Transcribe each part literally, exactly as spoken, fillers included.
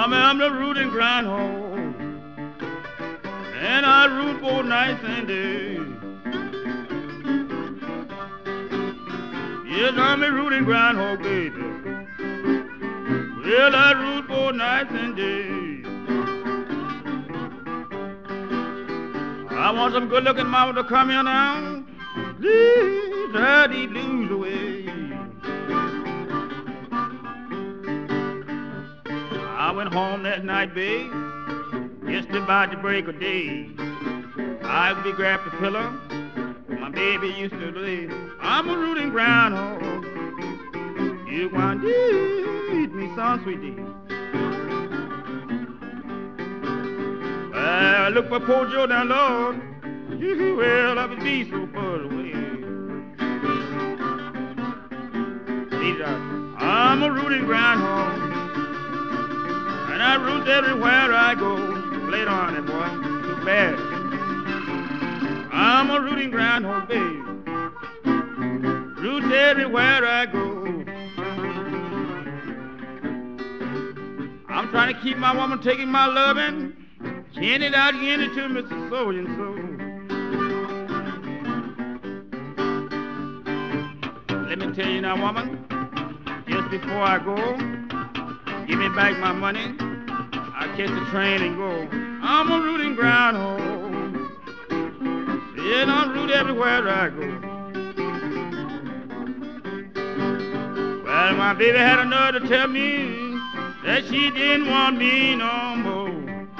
I'm, I'm the rooting groundhog, and I root both nights and days. Yes, I'm a rooting groundhog, baby. Well, I root both nights and days. I want some good-looking mama to come here now. Please, daddy, lose away. I went home that night, babe, just about to break of day. I would be grabbed the pillow where my baby used to lay. I'm a rooting groundhog. You want to eat me some sweetie. Well, look for poor Joe down, Lord. You well, I would be so far away. I'm a rooting groundhog, and I root everywhere I go. Lay it on it, boy. Too bad. I'm a rooting groundhog, babe. Root everywhere I go. I'm trying to keep my woman taking my loving. Hand it out, hand it to Mister So and so. Let me tell you now, woman, just before I go, give me back my money. I'll catch the train and go. I'm a rooting groundhog. Yeah, and I root everywhere I go. Well, my baby had a nerve to tell me that she didn't want me no more.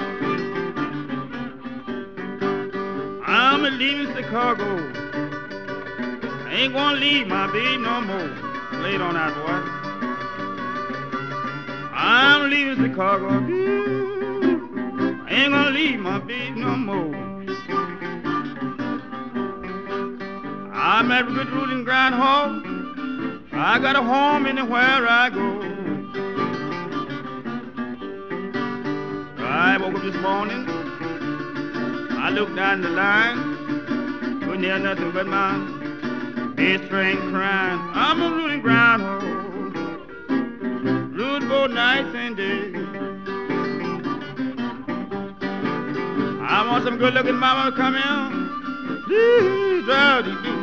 I'm leaving Chicago. I ain't gonna leave my baby no more. Lay it on out, boy. I'm leaving Chicago. I ain't gonna leave my baby no more. I'm at a good rooting groundhog. I got a home anywhere I go. I woke up this morning. I looked down the line. Couldn't hear nothing but my bed string crying. I'm a rooting groundhog. Root both nights and days. I want some good-looking mama to come in. Please, daddy, do.